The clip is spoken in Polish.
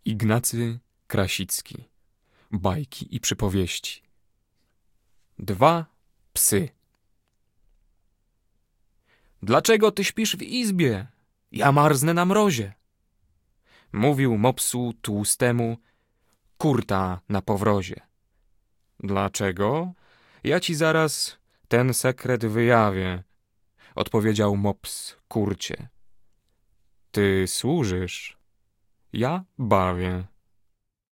Ignacy Krasicki. Bajki i przypowieści. 2 psy. Dlaczego ty śpisz w izbie? Ja marznę na mrozie. Mówił mopsu tłustemu kurta na powrozie. Dlaczego? Ja ci zaraz ten sekret wyjawię, odpowiedział mops kurcie. Ty służysz, ja bawię.